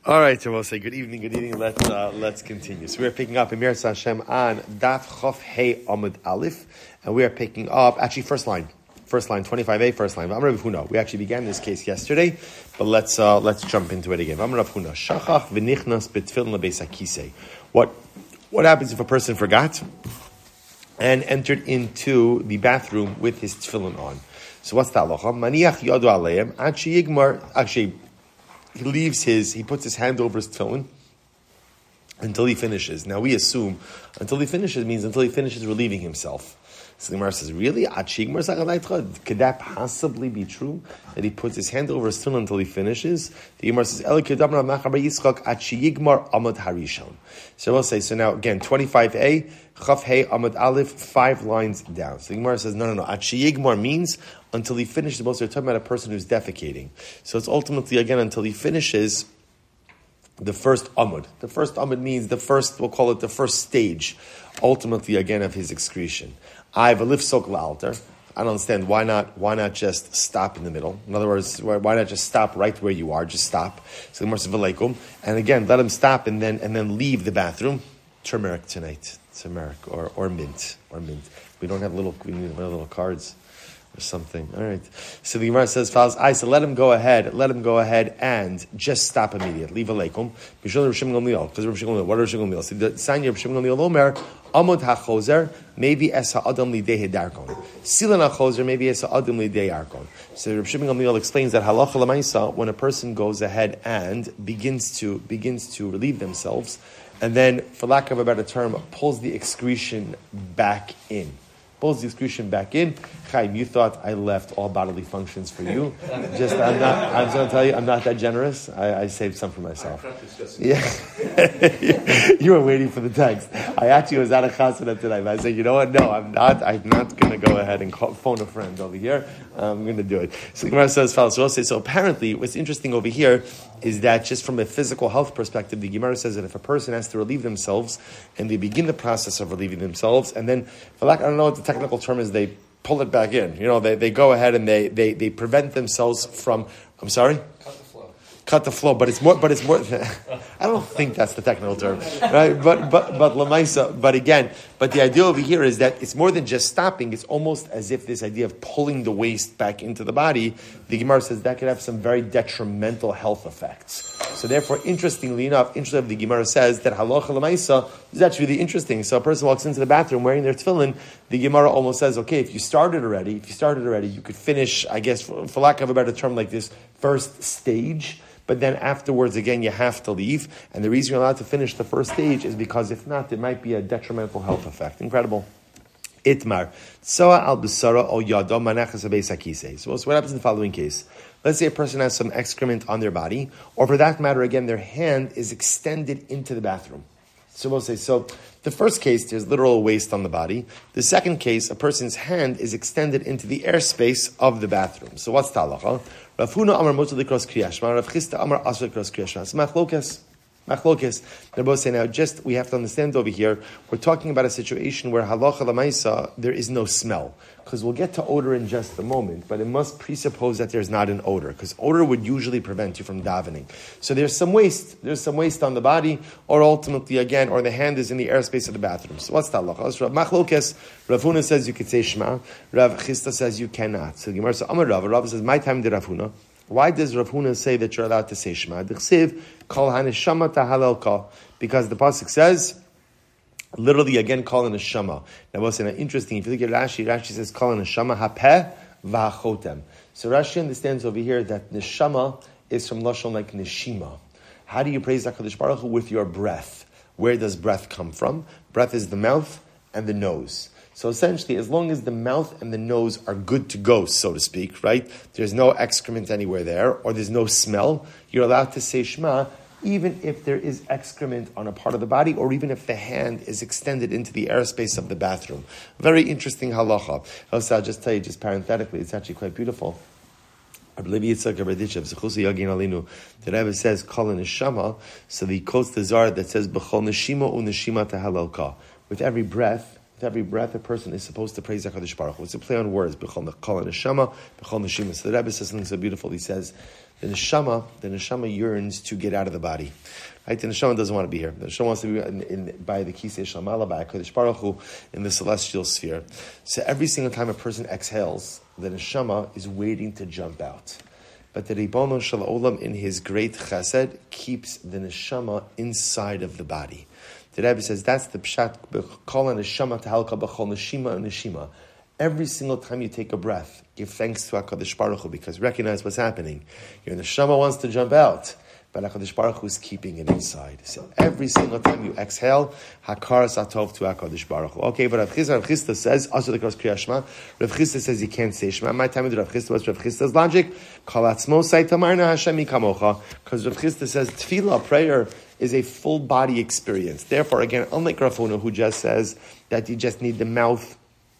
All right, so we'll say good evening. Let's continue. So we are picking up in Meretz Hashem on Daf Chof Hey Amud Aleph, and we are picking up actually first line 25a, first line. Amar Rav Huna. We actually began this case yesterday, but let's jump into it again. Amar Rav Huna. Shachach v'nichnas b'tfilin lebeis hakisei. What happens if a person forgot and entered into the bathroom with his tefillin on? So what's the halacha? Maniach yadu aleim ad sheyigmar. Actually, he puts his hand over his tefillin until he finishes. Now we assume until he finishes means until he finishes relieving himself. So the Gemara says, really? Could that possibly be true? That he puts his hand over his tefillin until he finishes? The Gemara says, so we'll say, so now again, 25a, Chaf Hey Amud Aleph, 5 lines down. So the Gemara says, no. At Sheyigmar means until he finishes. Most of the talking about a person who's defecating. So it's ultimately, again, until he finishes the first Amud. The first Amud means we'll call it the first stage, ultimately, again, of his excretion. I have a lifsok la'alter. I don't understand why not just stop in the middle. In other words, why not just stop right where you are? Just stop. So the Gemara says, v'leikum, and again, let him stop and then leave the bathroom. Turmeric tonight. Turmeric or mint. We need little cards or something. All right. So the Gemara says, so let him go ahead and just stop immediately. Leave aleikum. Because Rav Shimon Gamliel, what Rav Shimon Gamliel? So the sign of Rav Shimon Gamliel Omer, Amud hachozer, maybe es ha'adam lidei darkon. Silan hachozer, maybe es ha'adam lidei arkon. So Rav Shimon Gamliel explains that halacha l'maisa, when a person goes ahead and begins to relieve themselves, and then, for lack of a better term, pulls the excretion back in. Chaim, you thought I left all bodily functions for you. I'm going to tell you, I'm not that generous. I saved some for myself. Yeah. You were waiting for the text. I actually was at a chasana tonight, but I said, you know what? No, I'm not going to go ahead and phone a friend over here. I'm going to do it. So the Gemara says, so apparently, what's interesting over here is that just from a physical health perspective, the Gemara says that if a person has to relieve themselves, and they begin the process of relieving themselves, and then, I don't know what the technical term is, they pull it back in. They go ahead and they prevent themselves from, I'm sorry? Cut the flow, but it's more. I don't think that's the technical term, right? But lamaisa. But the idea over here is that it's more than just stopping. It's almost as if this idea of pulling the waste back into the body. The Gemara says that could have some very detrimental health effects. So therefore, interestingly enough, the Gemara says that halacha lamaisa is actually really interesting. So a person walks into the bathroom wearing their tefillin. The Gemara almost says, okay, if you started already, you could finish, I guess, for lack of a better term, like this first stage. But then afterwards, again, you have to leave. And the reason you're allowed to finish the first stage is because if not, there might be a detrimental health effect. Incredible. Itmar. Tsoa al busara o yado manachas abeis hakisei. So what happens in the following case? Let's say a person has some excrement on their body, or for that matter, again, their hand is extended into the bathroom. So we'll say, the first case, there's literal waste on the body. The second case, a person's hand is extended into the airspace of the bathroom. So what's the halacha? Rav Huna Amar Motzah Likros Kriyas Shema, Rav Chisda Amar Asur Likros Kriyas Shema. It's machlokes. They're both saying, now we have to understand over here, we're talking about a situation where halacha l'maisa, there is no smell. Because we'll get to odor in just a moment, but it must presuppose that there's not an odor, because odor would usually prevent you from davening. So there's some waste on the body, or ultimately again, or the hand is in the airspace of the bathroom. So what's the halacha? So machlokes, Rav Huna says you could say Shema, Rav Chisda says you cannot. So the Gemara says, Amar Rav says, my time did Rav Huna. Why does Rav Huna say that you're allowed to say Shema? D'chsiv kol haneshama tahalelka, because the pasuk says, literally again, kol haneshama. Now, what's interesting? If you look at Rashi says kol haneshama hapeh v'achotem. So Rashi understands over here that neshama is from lashon like neshima. How do you praise HaKadosh Baruch Hu? With your breath. Where does breath come from? Breath is the mouth and the nose. So essentially, as long as the mouth and the nose are good to go, so to speak, right? There's no excrement anywhere there, or there's no smell, you're allowed to say Shema, even if there is excrement on a part of the body, or even if the hand is extended into the airspace of the bathroom. Very interesting halacha. Also, I'll just tell you, just parenthetically, it's actually quite beautiful. The Rebbe says, Kol neshama, so he quotes the Zohar that says, B'chol neshima u'neshima tahalalka. With every breath, a person is supposed to praise HaKadosh Baruch Hu. It's a play on words. B'chol neshama, b'chol neshima. So the Rebbe says something so beautiful. He says the neshama yearns to get out of the body. Right? The neshama doesn't want to be here. The neshama wants to be by the Kisei Shamala, by HaKadosh Baruch Hu, in the celestial sphere. So every single time a person exhales, the neshama is waiting to jump out. But the Ribono Shel Olam, in his great chesed, keeps the neshama inside of the body. The Rebbe says that's the pshat b'chol neshama tahalka b'chol neshima neshima. Every single time you take a breath, give thanks to HaKadosh Baruch Hu, because recognize what's happening. Your neshama wants to jump out, but HaKadosh Baruch Hu is keeping it inside. So every single time you exhale, hakaras atov to HaKadosh Baruch Hu. Okay, but Rav Chisda says, also the cross Kriya Shema, Rav Chisda says you can't say Shema. My time with Rav Chisda was Rav Chisda's logic. Kol atzmo say tamarna Hashem kamocha. Because Rav Chisda says tefillah, prayer, is a full body experience. Therefore, again, unlike Rav Huna, who just says that you just need the mouth,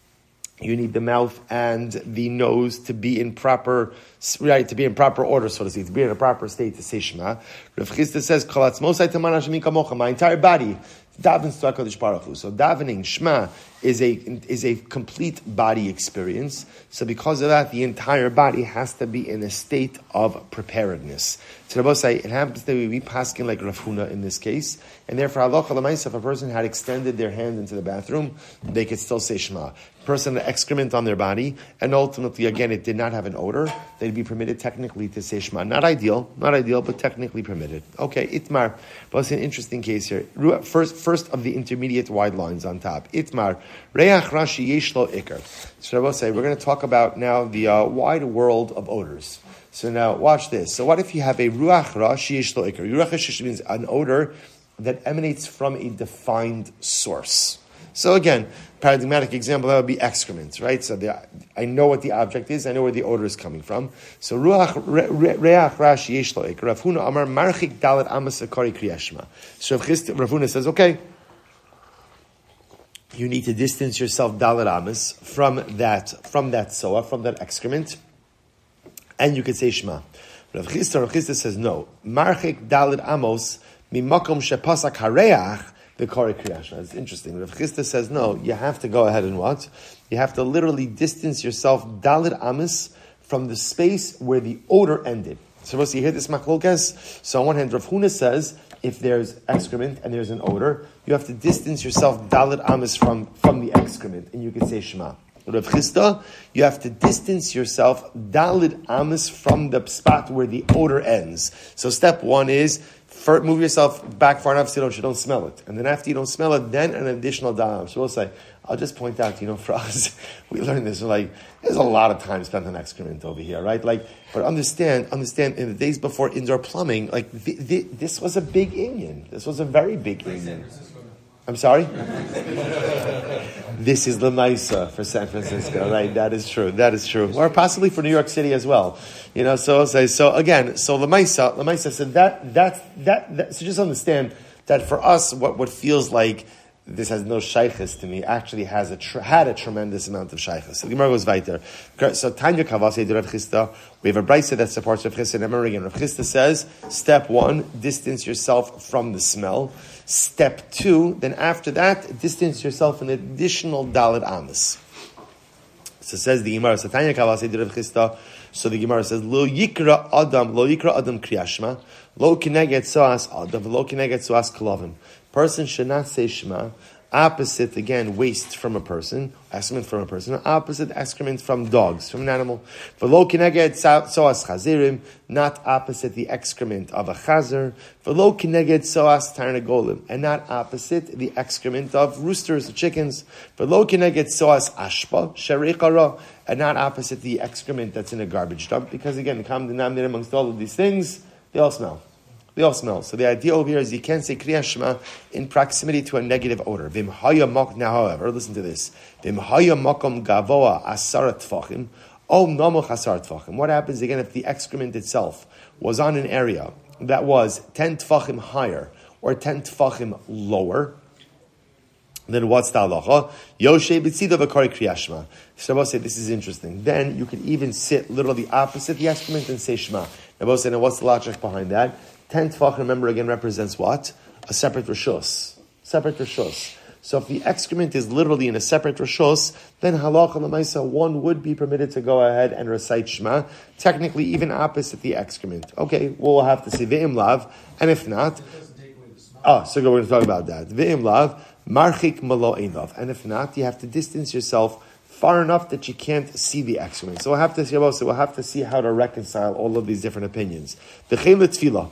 you need the mouth and the nose to be in proper, right, to be in proper order, so to speak, to be in a proper state to say Shema. Rav Chisda says, Kol atzmosai taman Hashem kamocha, my entire body davens to HaKadosh Baruch Hu. So davening, Shema, is a complete body experience. So because of that, the entire body has to be in a state of preparedness. So Rabbi say, it happens that we paskin like Rav Huna in this case, and therefore halacha l'maisa, if a person had extended their hand into the bathroom, they could still say Shema. Person had excrement on their body, and ultimately, again, it did not have an odor, they'd be permitted technically to say Shema. Not ideal, but technically permitted. Okay, Itmar, but it's an interesting case here. First of the intermediate wide lines on top. Itmar, Reach Rashi Yesh Lo Iker. So Rabbi say, we're going to talk about now the wide world of odors. So now, watch this. So what if you have a Ruach Rashi Yesh Lo Iker? Ruach Rashi means an odor that emanates from a defined source. So again, paradigmatic example, that would be excrement, right? So I know what the object is, I know where the odor is coming from. So Ruach Reach Rashi Yesh Lo Iker. Rav Huna Amar Marchik Dalet Amas Akari Kriya Shema. So Rav Huna says, okay, you need to distance yourself dalet amas from that soa, from that excrement, and you could say Shema. Rav Chisda says no. Marchik dalet amos mimakom shepasak hareach v'kari kriya shema. It's interesting. Rav Chisda says no. You have to go ahead and what? You have to literally distance yourself dalet amos from the space where the odor ended. So you hear this machlokes? So on one hand, Rav Huna says, if there's excrement and there's an odor, you have to distance yourself dalet amas from the excrement, and you can say Shema. Rav Chisda, you have to distance yourself dalet amas from the spot where the odor ends. So step one is, first move yourself back far enough so you don't smell it. And then after you don't smell it, then an additional dalet. So we'll say, I'll just point out, for us, we learned this, there's a lot of time spent on excrement over here, right? But understand, in the days before indoor plumbing, this was a big inyan. This was a very big inyan. I'm sorry? This is the Lamaisa for San Francisco, right? That is true. Or possibly for New York City as well. So Lamaisa said that, so just understand that for us, what feels like this has no shaykhis to me, actually had a tremendous amount of shaykhis. So the Gemara goes weiter. So Tanya Kavase Rav Chisda, we have a brayso that supports Rav Chisda. Remember again, Rav Chisda says, step one, distance yourself from the smell. Step two, then after that, distance yourself an additional dalet amas. So says the Gemara, so Tanya Kavase Rav Chisda, so the Gemara says, Lo yikra adam kriya shema, lo kineget soas adam, lo kineget soas kalavim. Person should not say Shema. Opposite, again, waste from a person, excrement from a person. Opposite, excrement from dogs, from an animal. V'lo kineged soas chazirim, not opposite the excrement of a chazer. V'lo kineged soas tarnagolim, and not opposite the excrement of roosters or chickens. V'lo kineged soas ashpa sherikara, and not opposite the excrement that's in a garbage dump. Because again, the common denominator amongst all of these things, they all smell. So the idea over here is you can't say Kriya Shema in proximity to a negative odor. Now, however, listen to this. What happens again if the excrement itself was on an area that was 10 tfachim higher or 10 tfachim lower? Then what's the halacha? Yoshe b'tzida v'kari Kriya Shema. Shabbos said this is interesting. Then you could even sit literally opposite the excrement and say Shema. Shabbos said, now what's the logic behind that? 10 tefach, remember again, represents what? A separate rishus. So So if the excrement is literally in a separate rishos, then halacha l'maisa, one would be permitted to go ahead and recite Shema, technically even opposite the excrement. Okay, we'll have to see ve'im lav, and if not, so we're going to talk about that. Ve'im lav, marchik malo einav, and if not, you have to distance yourself far enough that you can't see the excrement. So we'll have to see how to reconcile all of these different opinions. V'chein l'tfilah.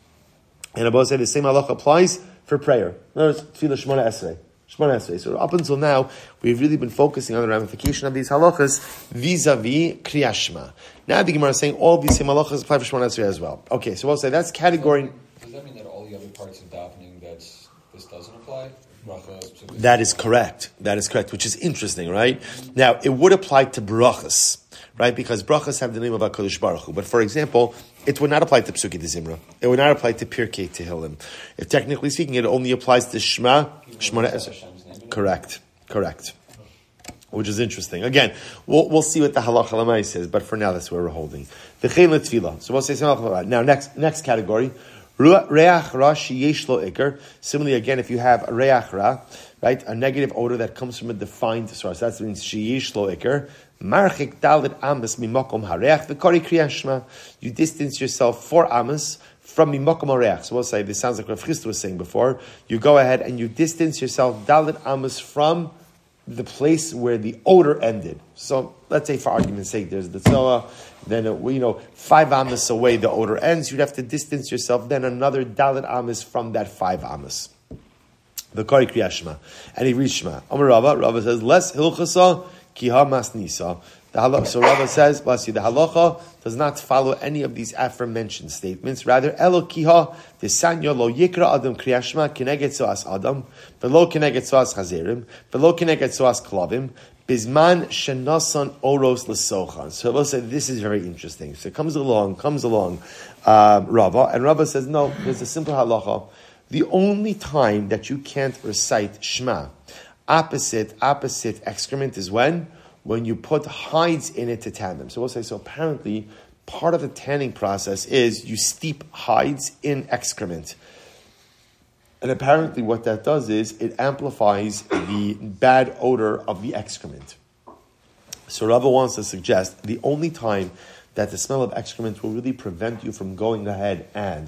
And Abba said the same halacha applies for prayer. In other words, tefillah Shemona Esrei. Shemona Esrei. So up until now, we've really been focusing on the ramification of these halachas vis-a-vis Kriyas Shema. Now the Gemara is saying all these same halachas apply for Shemona Esrei as well. Okay, so we'll say that's category. Does that mean that all the other parts of davening this doesn't apply? That is correct. Which is interesting, right? Now, it would apply to brachas, right? Because brachas have the name of HaKadosh Baruch Hu. But for example, it would not apply to Psukei de Zimra. It would not apply to Pirkei Tehillim. If technically speaking, it only applies to Shema, Shemona Esrei. Correct. Which is interesting. Again, we'll see what the halacha l'mais says, but for now, that's where we're holding. V'chein l'tfilah. So we'll say something about that. Now, next category. Reach ra sheyesh lo ikar. Similarly, again, if you have a reach ra, right, a negative odor that comes from a defined source, that means sheyesh lo ikar. Marchik dalit amas mimakom hareach v'kari kriyas shema. You distance yourself 4 amas from mimakom hareach. So we'll say, this sounds like Rav Chisda was saying before. You go ahead and you distance yourself dalit amas from the place where the odor ended. So let's say, for argument's sake, there's the tzoah, then 5 amas away the odor ends. You'd have to distance yourself then another dalit amas from that 5 amas. The kari kriyas shema, and he reads Shema. Amar Rava says less hilchasa ki ha masnisa. So Rava says, bless you, the halacha does not follow any of these aforementioned statements. Rather, elo kiha desanya lo yikra adam kriyas shema keneged soas adam, velo keneged soas chazerim, velo keneged soas klavim, bisman shenasan oros lesochan. So Rava said, this is very interesting. So it comes along, Rava, and Rava says, no, there's a simple halacha. The only time that you can't recite Shema, opposite excrement, is when you put hides in it to tan them. So we'll say, so apparently part of the tanning process is you steep hides in excrement. And apparently what that does is it amplifies the bad odor of the excrement. So Rava wants to suggest the only time that the smell of excrement will really prevent you from going ahead and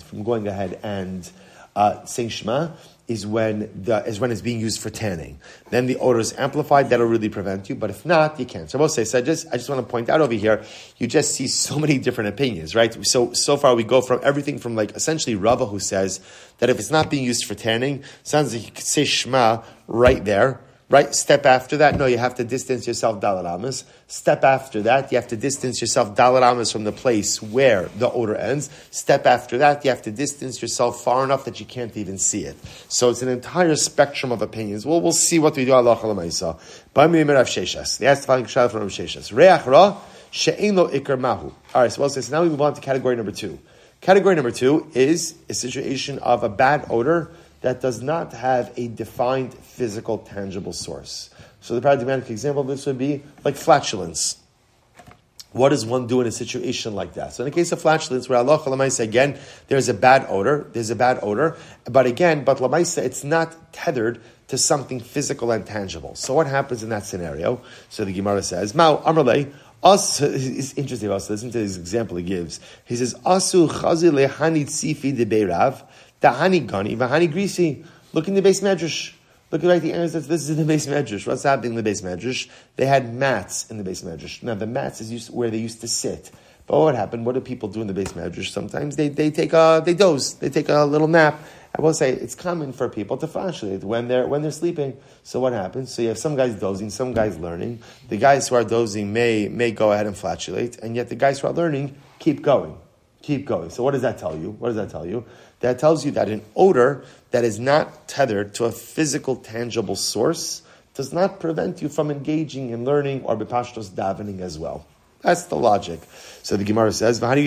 saying Shema is when it's being used for tanning. Then the odor is amplified. That'll really prevent you. But if not, you can't. So I will say. So I just want to point out over here. You just see so many different opinions, right? So far we go from everything from like essentially Rava, who says that if it's not being used for tanning, sounds like you could say Shema right there. Right? Step after that, no, you have to distance yourself dalat amas. Step after that, you have to distance yourself dalat amas from the place where the odor ends. Step after that, you have to distance yourself far enough that you can't even see it. So it's an entire spectrum of opinions. Well, we'll see what we do. Allah Chalamaysa. Bami Rav Sheshas. They asked the following question from Rav Sheshas. Reach ra she'ein lo ikar mahu. All right, so now we move on to category number 2. Category number 2 is a situation of a bad odor that does not have a defined physical, tangible source. So the paradigmatic example of this would be like flatulence. What does one do in a situation like that? So in the case of flatulence, where Allah Lamaisa, again, there's a bad odor, but Lamaisa, it's not tethered to something physical and tangible. So what happens in that scenario? So the Gemara says, Mao Amrle, it's interesting about this. Listen to this example he gives. He says, Asu chazi lehani tzifi de beirav, Dahani gani, vahani grisi. Look in the base medrash. Look at the answer. This is the base medrash. What's happening in the base medrash? They had mats in the base medrash. Now the mats is where they used to sit. But what happened? What do people do in the base medrash? Sometimes they doze. They take a little nap. I will say it's common for people to flatulate when they're sleeping. So what happens? So you have some guys dozing, some guys learning. The guys who are dozing may go ahead and flatulate, and yet the guys who are learning keep going. So what does that tell you? That tells you that an odor that is not tethered to a physical, tangible source does not prevent you from engaging in learning or bepashtos davening as well. That's the logic. So the Gemara says, now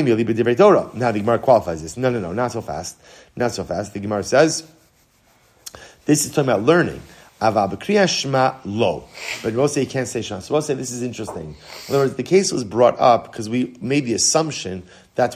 the Gemara qualifies this. No, not so fast. The Gemara says, this is talking about learning. Lo. But we'll say you can't say Shema. So we'll say this is interesting. In other words, the case was brought up because we made the assumption that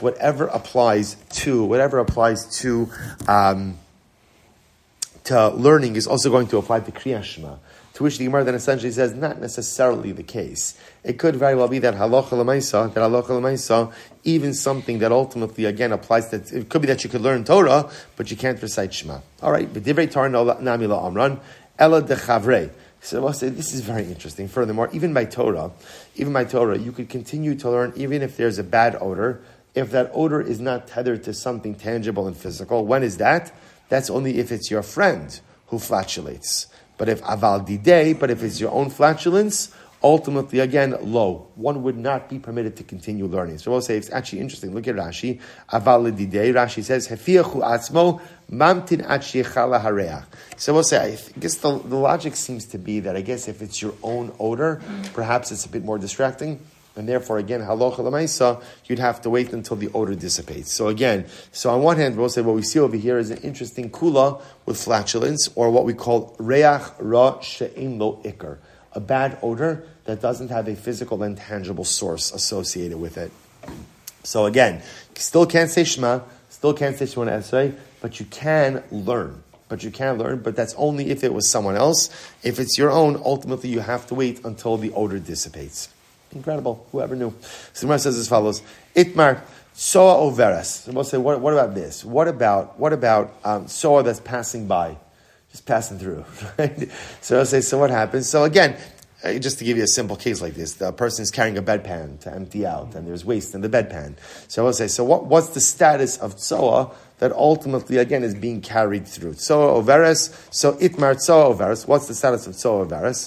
to learning is also going to apply to Kriyas Shema. To which the Gemara then essentially says, not necessarily the case. It could very well be that halacha l'maisa, even something that ultimately, again, applies that, it could be that you could learn Torah, but you can't recite Shema. All right, b'divrei Torah nami la'amran, ela dechavrei. So I'll say, this is very interesting. Furthermore, even by Torah, you could continue to learn even if there's a bad odor, if that odor is not tethered to something tangible and physical. When is that? That's only if it's your friend who flatulates. But if it's your own flatulence, ultimately, again, low. One would not be permitted to continue learning. So we'll say it's actually interesting. Look at Rashi. Aval lididei. Rashi says, Hefiachu atzmo mamtin ad sheyechala hareach. So we'll say, I guess the logic seems to be that I guess if it's your own odor, perhaps it's a bit more distracting. And therefore, again, halacha l'maisa, you'd have to wait until the odor dissipates. So on one hand, we'll say what we see over here is an interesting kula with flatulence, or what we call reach ra she'ein lo ikar, a bad odor that doesn't have a physical and tangible source associated with it. So again, still can't say Shema Esrei, but you can learn. But that's only if it was someone else. If it's your own, ultimately you have to wait until the odor dissipates. Incredible. Whoever knew. So Gemara says as follows: Itmar soa overes. So we'll say, what about this? What about soa that's passing by, just passing through? Right? So I'll say, so what happens? So again, just to give you a simple case like this, the person is carrying a bedpan to empty out, and there's waste in the bedpan. So I'll say, so what's the status of soa that ultimately again is being carried through? Soa overes. So itmar soa overes. What's the status of soa overes?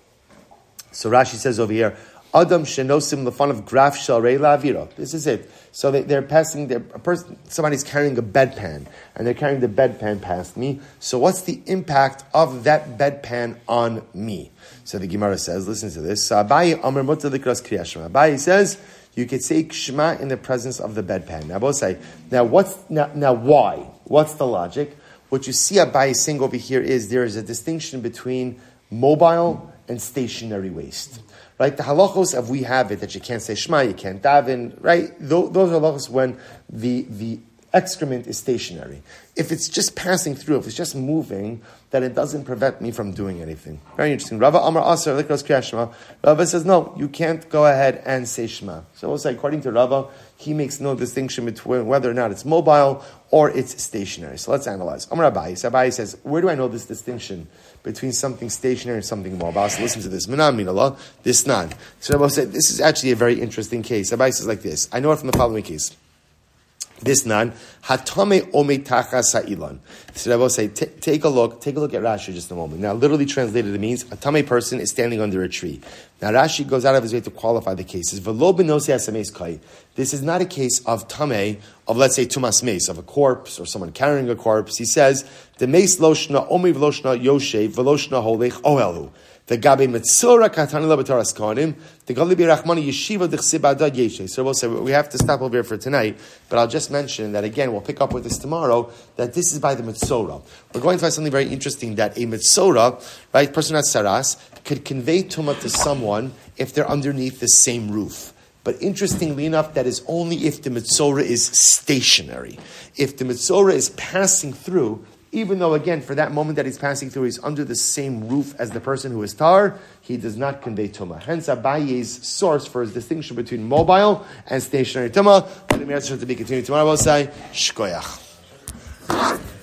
So Rashi says over here, Adam shenosim lefan of graf shalrei la'avira. This is it. So they're passing. Somebody's carrying a bedpan, and they're carrying the bedpan past me. So what's the impact of that bedpan on me? So the Gemara says, listen to this. Abaye Amar Mutar Likras Kriyas Shema. Abaye says you could say Shema in the presence of the bedpan. Now both say, now why? What's the logic? What you see Abaye saying over here is there is a distinction between mobile and stationary waste. Right, the halachos of we have it that you can't say Shema, you can't daven. Right, those are halachos when the excrement is stationary. If it's just passing through, if it's just moving, then it doesn't prevent me from doing anything. Very interesting. Rava Amar Aser Likros Kriyas Shema. Rava says no, you can't go ahead and say Shema. So we'll say according to Rava, he makes no distinction between whether or not it's mobile or it's stationary. So let's analyze. Amar Abaye. So Abaye says, where do I know this distinction between something stationary and something mobile? So listen to this. Minan min Allah, this nan. So Rabbi said, this is actually a very interesting case. Abaye says like this. I know it from the following case. This nan, hatame ome tacha sa'ilan. So Rabbi say, take a look at Rashi just a moment. Now, literally translated, it means a tame person is standing under a tree. Now, Rashi goes out of his way to qualify the cases. V'lo b'nosei hasameis kai. This is not a case of tame, of let's say tumas meis, of a corpse or someone carrying a corpse. He says, the meis loshna omi v'loshna yoshev v'loshna holech ohelu. The gabe metzora katanila b'taras kohanim. The galibi rachmani yeshiva d'chsib adad yeshe. So we'll say we have to stop over here for tonight, but I'll just mention that again. We'll pick up with this tomorrow. That this is by the metzora. We're going to find something very interesting. That a metzora, right, person at saras, could convey tumah to someone if they're underneath the same roof. But interestingly enough, that is only if the metzora is stationary. If the metzora is passing through, even though, again, for that moment that he's passing through, he's under the same roof as the person who is tar, he does not convey tumah. Hence, Abaye's source for his distinction between mobile and stationary tumah. Let me answer to be continued tomorrow. I will say, shkoyach.